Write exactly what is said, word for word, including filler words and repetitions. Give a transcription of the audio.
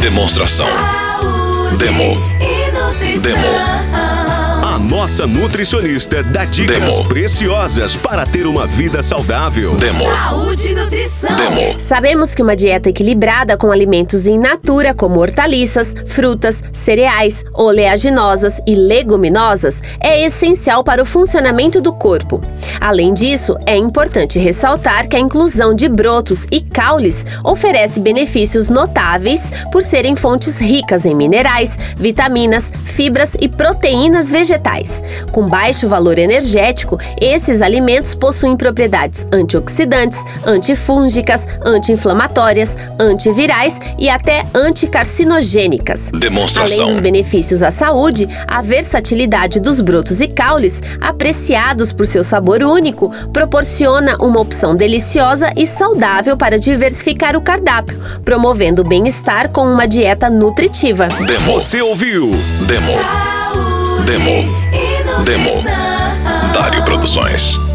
Demonstração. Demo. Demo. A nossa nutricionista dá dicas Demo. preciosas para ter uma vida saudável. Demo. Saúde e nutrição. Demo. Sabemos que uma dieta equilibrada com alimentos in natura, como hortaliças, frutas, cereais, oleaginosas e leguminosas, é essencial para o funcionamento do corpo. Além disso, é importante ressaltar que a inclusão de brotos e caules oferece benefícios notáveis por serem fontes ricas em minerais, vitaminas, fibras e proteínas vegetais. Com baixo valor energético, esses alimentos possuem propriedades antioxidantes, antifúngicas, anti-inflamatórias, antivirais e até anticarcinogênicas. Demonstração. Além dos benefícios à saúde, a versatilidade dos brotos e caules, apreciados por seu sabor único, proporciona uma opção deliciosa e saudável para diversificar o cardápio, promovendo o bem-estar com uma dieta nutritiva. Demo. Você ouviu? Demo. Demo. Demo. Dário Produções.